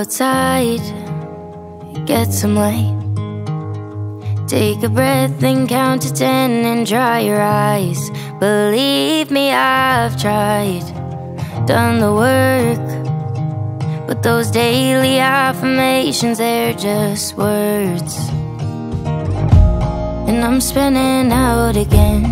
outside, get some light. Take a breath and count to 10 and dry your eyes. Believe me, I've tried, done the work, but those daily affirmations, they're just words. And I'm spinning out again.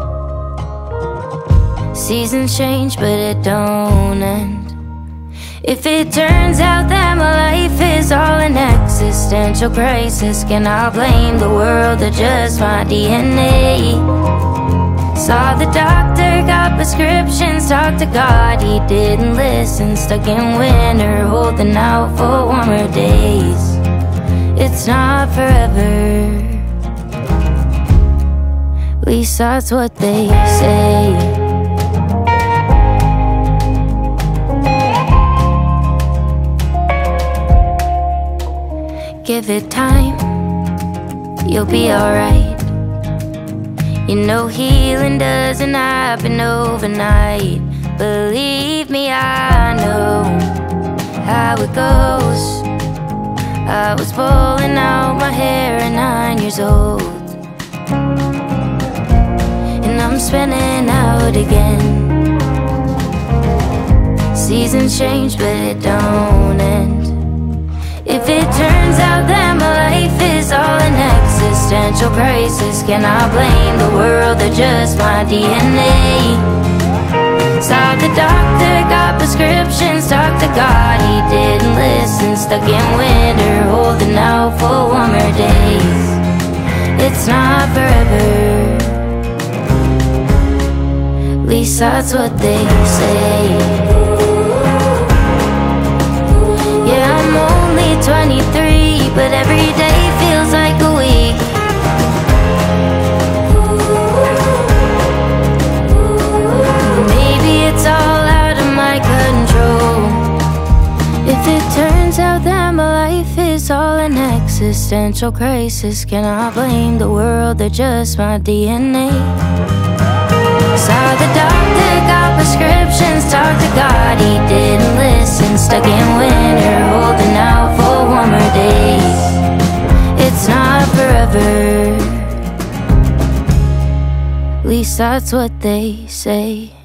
Seasons change, but it don't end. If it turns out that my life is all an existential crisis, can I blame the world or just my DNA? Saw the doctor, got prescriptions, talked to God, he didn't listen. Stuck in winter, holding out for warmer days. It's not forever, at least that's what they say. Give it time, you'll be alright. You know healing doesn't happen overnight. Believe me, I know how it goes. I was pulling out my hair at 9 years old, and I'm spinning out again. Seasons change, but it don't end. If it turns out that my life is all an existential crisis, can I blame the world or just my DNA? Saw the doctor, got prescriptions, talked to God, he didn't listen. Stuck in winter, holding out for warmer days. It's not forever, at least that's what they say. 23, but every day feels like a week. Maybe it's all out of my control. If it turns out that my life is all an existential crisis, can I blame the world or just my DNA? Saw the doctor, got prescriptions, talked to God, he didn't listen. Stuck in winter, holding out for warmer days. It's not forever, at least that's what they say.